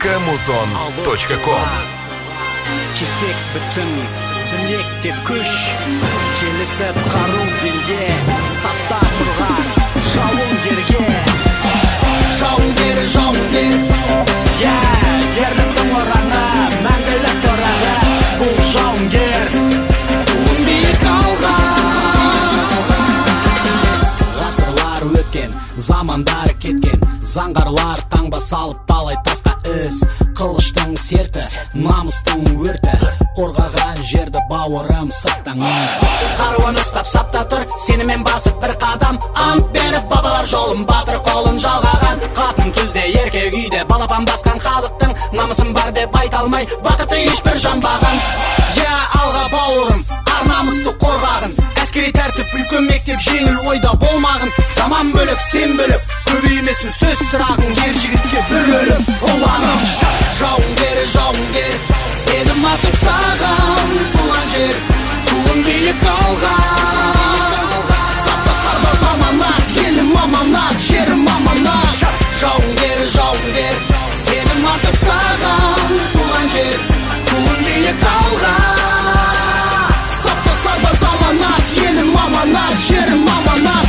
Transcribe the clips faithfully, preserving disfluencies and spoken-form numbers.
Камузон точка ком. Кесек бітім, білекте күш, келісіп қару белге, сапта тұрған жауынгерге. Жауынгер, жауынгер, я, ерліктің ұраны, мәңгілік тұрағы, бұл жауынгер, туын биік алған. Ғасырлар өткен, замандар кеткен, заңғарлар таңба салып талай тасқа із. Қылыштың серті, намыстың өрті, қорғаған жерді бауырым сырттан өз. Қаруын ұстап сапта тұр, сенімен басып бір қадам, ант беріп бабалар жолын батыр қолын жалғаған. Қатын түзде еркек үйде балапан басқан халықтың намысын бар деп айта алмай бақыты ешбір жанбаған. Я, алға бауырым, ар намысты қорғағын, әскери тәртіп үлкен мектеп жеңіл ойда болмағын. Заман бөлік, сен бөлік, көбеймесін сөз сұрағын, ер жігітке бір өлім ұланым. Жауынгер, жауынгер, сенім атып саған, туған жер, туын биік алған. Сапта сарбаз аманат, елім аманат, жерім аманат. Жауынгер, жауынгер, сенім атып саған, туған жер, туын биік алған. Сапта сарбаз аманат, елім аманат, жерім аманат.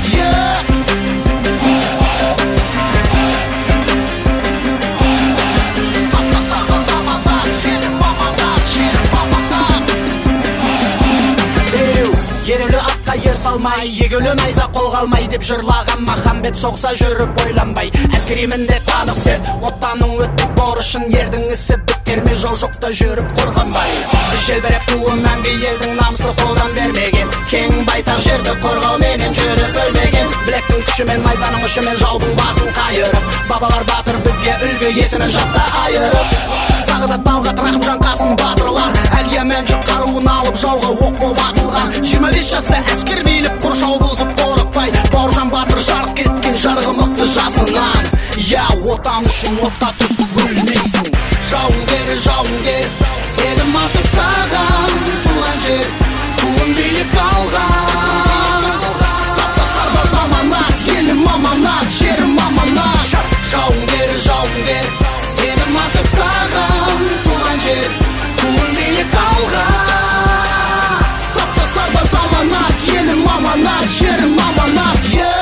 Ерелі атқа ер салмай, егілі найза қолға алмай деп жырлаған Махамбет соғса жүріп ойланбай. Әскери міндет анық сер, оттаның өтпек борышын, ердің ісі біттерме жол жоқта жүріп қорғанбай. Желбіреп туы мәңгі елдің намысты қолдан бермеген, кең байтақ жерді қорғауменен жүріп өлмеген. Білектің күшімен, найзаның ұшымен жаудың басын қайырып, бабалар батыр бізге үлгі есімін жатта айырып. Сағдат Талғат Рахымжан Қасым батырлар, әлиямен жүк қаруын алып жауға оқ боп атылған. Жиырма бес жаста әскер биліп қоршау бұзып қорықпай, бауыржан батыр жарық кеткен жарығы мықты жасынан. Я, отан үшін отта түсіп өлмейсің. Жауынгер, жауынгер, сенім атып саған, туған жер, туын биік алған. Сапта сарбаз аманат, елім аманат, жерім аманат. Жауынгер, жауынгер, сенім атып саған, туған жер, туын биік алған. Сапта сарбаз аманат, елім аманат, жерім аманат.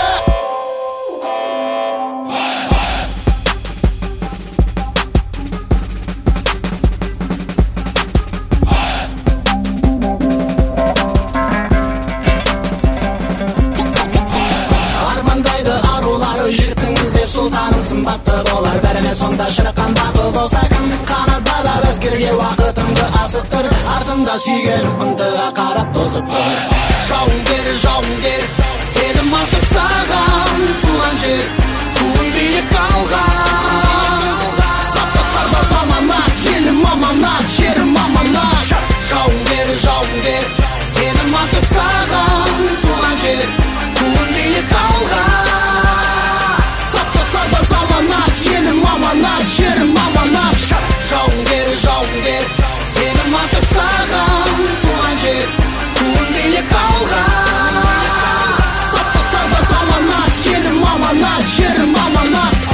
Армандайды арулары, жігіттің іздеп сұлтаның сымбатты болар. Бәріне сонда шырқан батыл болса кім, қанатта әскерге уақытымды асықтыр, артымда сүйгенім ынтыға қарап тосып тұр. Жауынгер, жауынгер, сенім артып саған, туған жер, туын биік алған. Сапта сарбаз аманат, елім аманат, жерім аманат. Жауынгер, жауынгер, сенім артып саған, туған жер, туын биік алған. Сапта сарбаз аманат, елім аманат, жерім аманат. Жауынгер, жауынгер, сенім артып саған, туған жер, туын биік алған. Сапта сарбаз аманат, елім аманат, жерім аманат.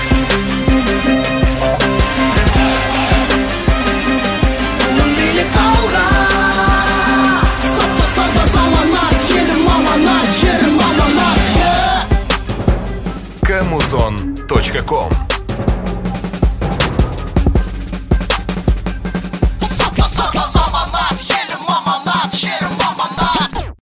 Туын биік алған. Сапта сарбаз аманат, елім аманат, жерім аманат. Камузон точка ком.